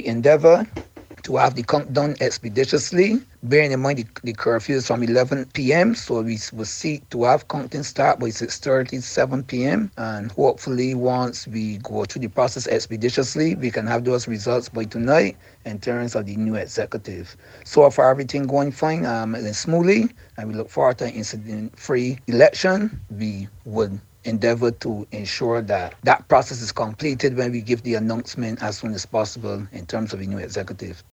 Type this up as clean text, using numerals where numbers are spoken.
endeavor to have the count done expeditiously, bearing in mind the curfew is from 11 p.m. So we will seek to have counting start by 6:30, 7 p.m. And hopefully once we go through the process expeditiously, we can have those results by tonight in terms of the new executive. So far, everything going fine and smoothly, and we look forward to an incident-free election. We would endeavor to ensure that that process is completed when we give the announcement as soon as possible in terms of the new executive.